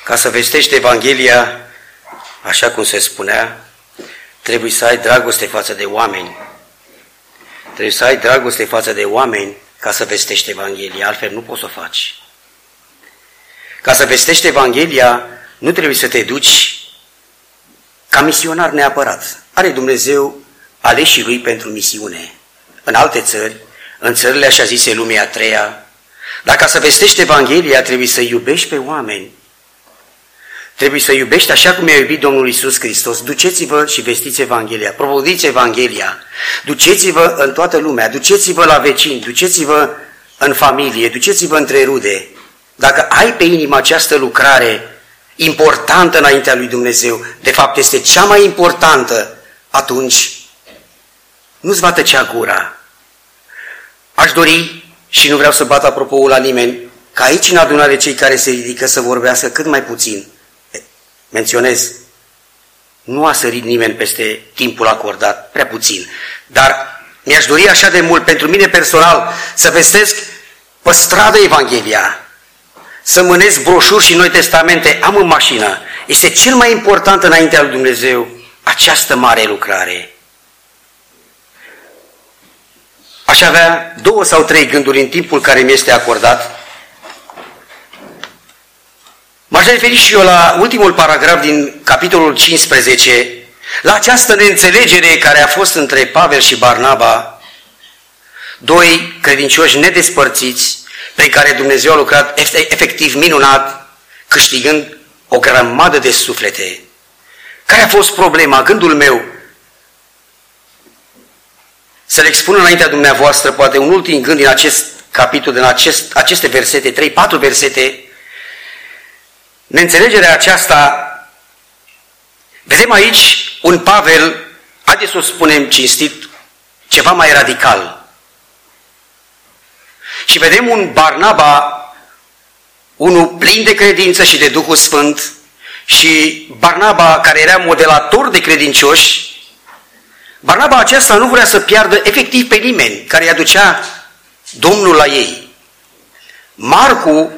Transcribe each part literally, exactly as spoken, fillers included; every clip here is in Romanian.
Ca să vestești Evanghelia, așa cum se spunea, trebuie să ai dragoste față de oameni. Trebuie să ai dragoste față de oameni ca să vestești Evanghelia, altfel nu poți să o faci. Ca să vestești Evanghelia, nu trebuie să te duci ca misionar neapărat. Are Dumnezeu aleșii Lui pentru misiune. În alte țări, în țările așa zise lumea a treia, dar ca să vestești Evanghelia, trebuie să iubești pe oameni. Trebuie să iubești așa cum i-a iubit Domnul Iisus Hristos. Duceți-vă și vestiți Evanghelia, propovăduiți Evanghelia, duceți-vă în toată lumea, duceți-vă la vecini, duceți-vă în familie, duceți-vă între rude. Dacă ai pe inimă această lucrare importantă înaintea lui Dumnezeu, de fapt este cea mai importantă, atunci nu-ți va tăcea gura. Aș dori, și nu vreau să bat apropoul la nimeni, ca aici în adunare cei care se ridică să vorbească cât mai puțin. Menționez, nu a sărit nimeni peste timpul acordat, prea puțin, dar mi-aș dori așa de mult pentru mine personal să vestesc pe stradă Evanghelia, să mânez broșuri și Noi Testamente, am în mașină. Este cel mai important înaintea lui Dumnezeu această mare lucrare. Aș avea două sau trei gânduri în timpul care mi este acordat. M-aș referi și eu la ultimul paragraf din capitolul cincisprezece, la această neînțelegere care a fost între Pavel și Barnaba, doi credincioși nedespărțiți, prin care Dumnezeu a lucrat efectiv minunat, câștigând o grămadă de suflete. Care a fost problema? Gândul meu, să le expun înaintea dumneavoastră, poate un ultim gând din acest capitol, din acest, aceste versete, trei, patru versete. Neînțelegerea aceasta, vedem aici un Pavel, haideți să o spunem cinstit, ceva mai radical. Și vedem un Barnaba, unul plin de credință și de Duhul Sfânt, și Barnaba, care era modelator de credincioși. Barnaba acesta nu vrea să piardă efectiv pe nimeni care îi aducea Domnul la ei. Marcu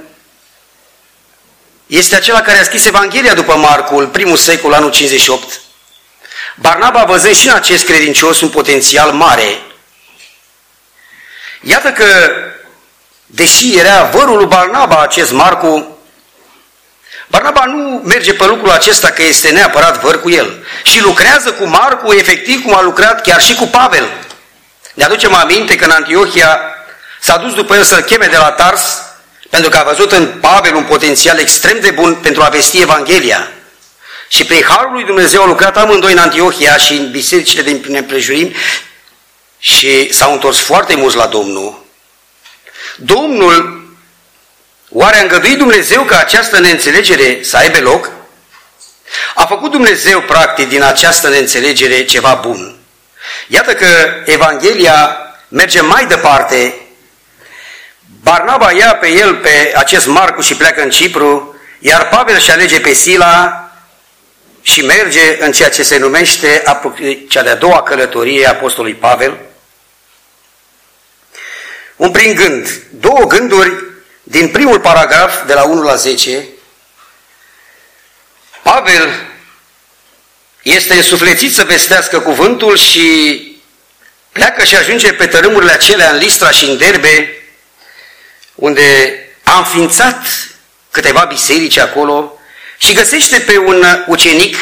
este acela care a scris Evanghelia după Marcu, în primul secol, anul cincizeci și opt. Barnaba, văzând și în acest credincios un potențial mare, iată că, deși era vărul lui Barnaba acest Marcu, Barnaba nu merge pe lucrul acesta că este neapărat văr cu el și lucrează cu Marcu efectiv cum a lucrat chiar și cu Pavel. Ne aducem aminte că în Antiohia s-a dus după el să-l cheme de la Tars, pentru că a văzut în Pavel un potențial extrem de bun pentru a vesti Evanghelia. Și prin harul lui Dumnezeu au lucrat amândoi în Antiohia și în bisericile din împrejurimi și s-au întors foarte mulți la Domnul. Domnul, oare a îngăduit Dumnezeu ca această neînțelegere să aibă loc? A făcut Dumnezeu, practic, din această neînțelegere ceva bun. Iată că Evanghelia merge mai departe. Barnaba ia pe el, pe acest Marcu, și pleacă în Cipru, iar Pavel își alege pe Sila și merge în ceea ce se numește cea de-a doua călătorie a apostolului Pavel. Un prim gând, două gânduri din primul paragraf, de la unu la zece. Pavel este însuflețit să vestească cuvântul și pleacă și ajunge pe tărâmurile acelea în Listra și în Derbe, unde a înființat câteva biserici acolo și găsește pe un ucenic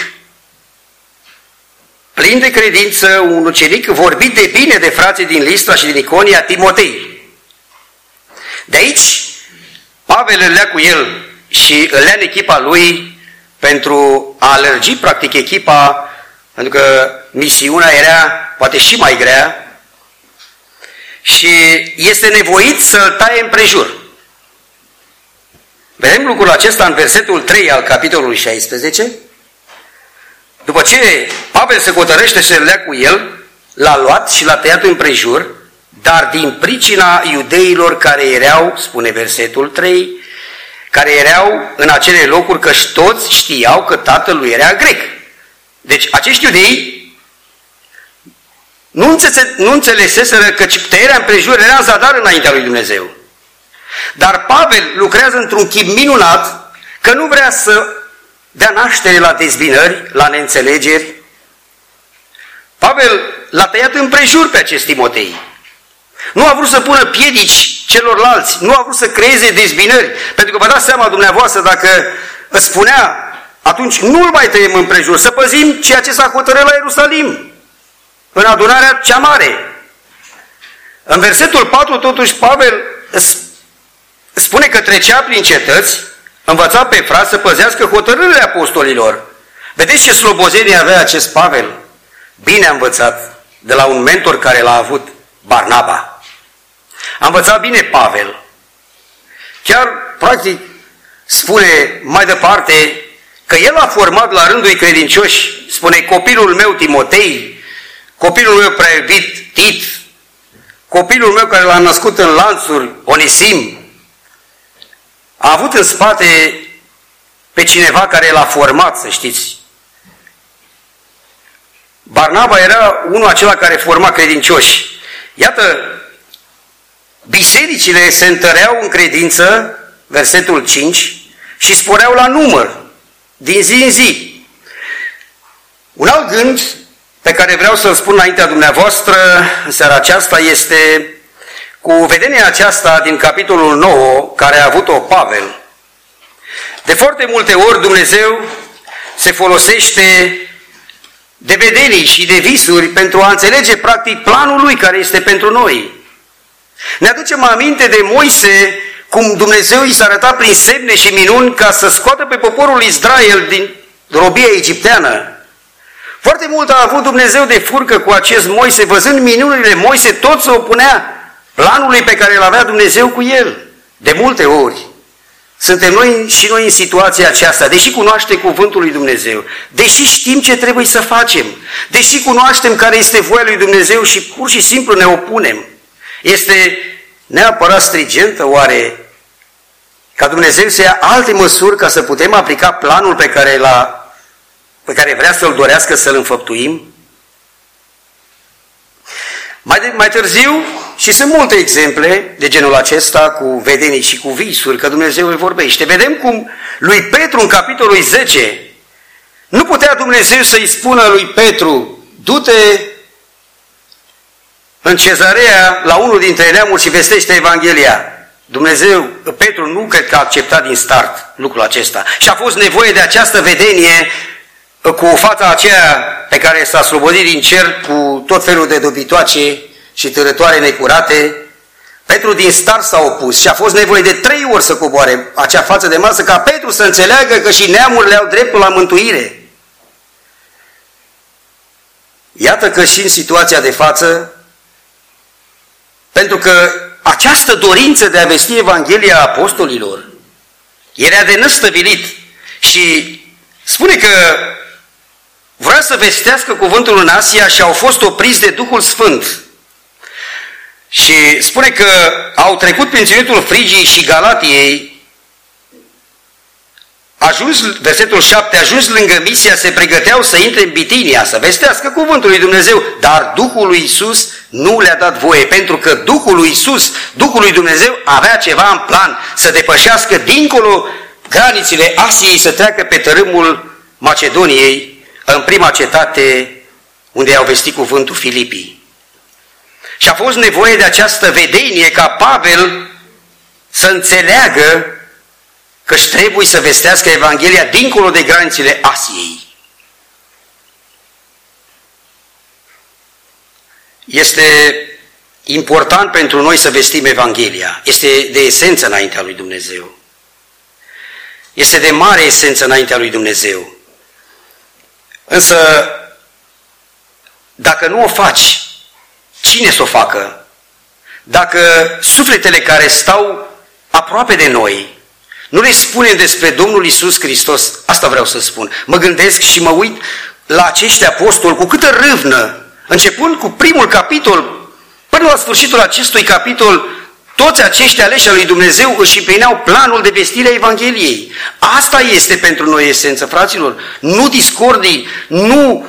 plin de credință, un ucenic vorbit de bine de frații din Listra și din Iconia, Timotei. De aici, Pavel îl lea cu el și îl lea în echipa lui pentru a alergi, practic, echipa, pentru că misiunea era poate și mai grea, și este nevoit să-l taie împrejur. Vedem lucrul acesta în versetul trei al capitolului șaisprezece. După ce Pavel se hotărăște să-l lea cu el, l-a luat și l-a tăiat împrejur, dar din pricina iudeilor care erau, spune versetul trei, care erau în acele locuri, că toți știau că tatăl lui era grec. Deci acești iudei nu, înțe- nu înțeleseseră că tăierea împrejur era în zadar înaintea lui Dumnezeu. Dar Pavel lucrează într-un chip minunat că nu vrea să dea naștere la dezbinări, la neînțelegeri. Pavel l-a tăiat împrejur pe acest Timotei. Nu a vrut să pună piedici celorlalți, nu a vrut să creeze dezbinări, pentru că vă dați seama dumneavoastră, dacă îți spunea, atunci nu-l mai tăiem împrejur, să păzim ceea ce s-a hotărât la Ierusalim, în adunarea cea mare. În versetul patru, totuși, Pavel spune că trecea prin cetăți, învăța pe frați să păzească hotărârile apostolilor. Vedeți ce slobozenie avea acest Pavel? Bine a învățat de la un mentor care l-a avut, Barnaba. A învățat bine Pavel. Chiar, practic, spune mai departe că el a format la rândul credincioși, spune, copilul meu Timotei, copilul meu prea iubit Tit, copilul meu care l-a născut în lanțuri, Onisim. A avut în spate pe cineva care l-a format, să știți. Barnaba era unul acela care forma credincioși. Iată, bisericile se întăreau în credință, versetul cinci, și sporeau la număr, din zi în zi. Un alt gând pe care vreau să-l spun înaintea dumneavoastră în seara aceasta este cu vedenia aceasta din capitolul nouă, care a avut-o Pavel. De foarte multe ori Dumnezeu se folosește de vedenii și de visuri pentru a înțelege practic planul Lui care este pentru noi. Ne aducem aminte de Moise, cum Dumnezeu i s-a arătat prin semne și minuni ca să scoată pe poporul Israel din robia egipteană. Foarte mult a avut Dumnezeu de furcă cu acest Moise, văzând minunile Moise, tot se opunea planului pe care îl avea Dumnezeu cu el. De multe ori suntem noi și noi în situația aceasta, deși cunoaștem cuvântul lui Dumnezeu, deși știm ce trebuie să facem, deși cunoaștem care este voia lui Dumnezeu și pur și simplu ne opunem. Este neapărat strigentă oare ca Dumnezeu să ia alte măsuri ca să putem aplica planul pe care, la, pe care vrea să-l dorească să-l înfăptuim? Mai, de, mai târziu, și sunt multe exemple de genul acesta cu vedenii și cu visuri, că Dumnezeu îl vorbește. Vedem cum lui Petru în capitolul zece, nu putea Dumnezeu să-i spună lui Petru, du-te în Cezarea la unul dintre neamuri și vestește Evanghelia. Dumnezeu, Petru nu cred că a acceptat din start lucrul acesta și a fost nevoie de această vedenie cu fața aceea pe care s-a slobodit din cer cu tot felul de dobitoace și târătoare necurate. Petru din start s-a opus și a fost nevoie de trei ori să coboare acea față de masă ca Petru să înțeleagă că și neamurile au dreptul la mântuire. Iată că și în situația de față, pentru că această dorință de a vesti Evanghelia apostolilor era de năstăvilit și spune că vrea să vestească cuvântul în Asia și au fost opriți de Duhul Sfânt. Și spune că au trecut prin ținutul Frigiei și Galatiei, ajuns, versetul șapte, ajuns lângă Misia, se pregăteau să intre în Bitinia, să vestească cuvântul lui Dumnezeu, dar Duhul lui Iisus nu le-a dat voie, pentru că Duhul lui Iisus, Duhul lui Dumnezeu avea ceva în plan, să depășească dincolo granițele Asiei, să treacă pe tărâmul Macedoniei, în prima cetate unde au vestit cuvântul, Filipii. Și a fost nevoie de această vedenie ca Pavel să înțeleagă că își trebuie să vestească Evanghelia dincolo de granițele Asiei. Este important pentru noi să vestim Evanghelia. Este de esență înaintea lui Dumnezeu. Este de mare esență înaintea lui Dumnezeu. Însă, dacă nu o faci, cine să o facă? Dacă sufletele care stau aproape de noi nu le spunem despre Domnul Iisus Hristos, asta vreau să spun. Mă gândesc și mă uit la acești apostoli cu câtă râvnă, începând cu primul capitol, până la sfârșitul acestui capitol, toți acești aleși al lui Dumnezeu își împlineau planul de vestire a Evangheliei. Asta este pentru noi esență, fraților. Nu discordii, nu,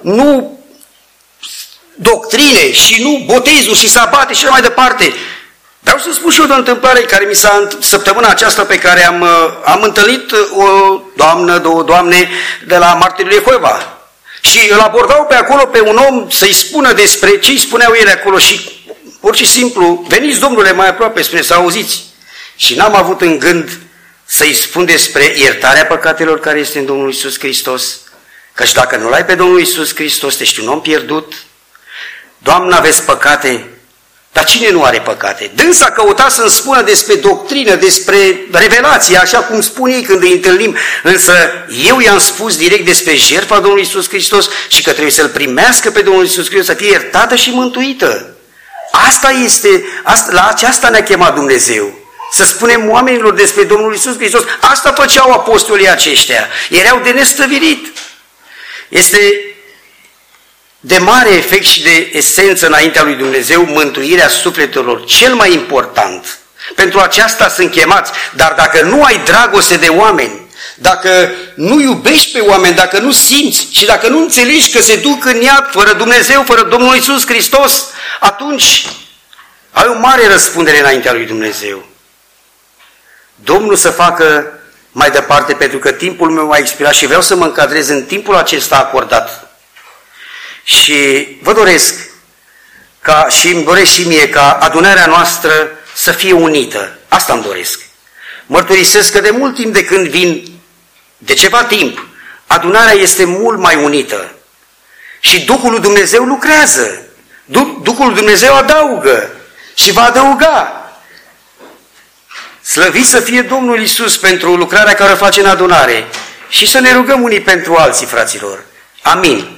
nu doctrine și nu botezul și sabate și mai departe. Vreau să spun și eu de o întâmplare care mi s-a, săptămâna aceasta pe care am, am întâlnit o doamnă, două doamne de la Martirul Jehova. Și îl abordau pe acolo pe un om să-i spună despre ce îi spuneau ele acolo și pur și simplu, veniți domnule mai aproape, spune, să auziți. Și n-am avut în gând să-i spun despre iertarea păcatelor care este în Domnul Iisus Hristos, căci dacă nu l-ai pe Domnul Iisus Hristos, ești un om pierdut. Doamnă, aveți păcate? Dar cine nu are păcate? Dânsa a căutat să-mi spună despre doctrină, despre revelație, așa cum spun ei când îi întâlnim, însă eu i-am spus direct despre jertfa Domnului Iisus Hristos și că trebuie să-L primească pe Domnul Iisus Hristos, să fie iertată și mântuită. Asta este, asta, la aceasta ne-a chemat Dumnezeu. Să spunem oamenilor despre Domnul Iisus Hristos. Asta făceau apostolii aceștia. Erau de nestăvilit. Este de mare efect și de esență înaintea lui Dumnezeu mântuirea sufletelor, cel mai important. Pentru aceasta sunt chemați, dar dacă nu ai dragoste de oameni, dacă nu iubești pe oameni, dacă nu simți și dacă nu înțelegi că se duc în iad fără Dumnezeu, fără Domnul Iisus Hristos, atunci ai o mare răspundere înaintea lui Dumnezeu. Domnul să facă mai departe, pentru că timpul meu a expirat și vreau să mă încadrez în timpul acesta acordat. Și vă doresc, ca, și îmi doresc și mie, ca adunarea noastră să fie unită. Asta îmi doresc. Mărturisesc că de mult timp de când vin, de ceva timp, adunarea este mult mai unită. Și Duhul lui Dumnezeu lucrează. Duhul lui Dumnezeu adaugă și va adăuga. Slăvit să fie Domnul Iisus pentru lucrarea care o face în adunare și să ne rugăm unii pentru alții, fraților. Amin.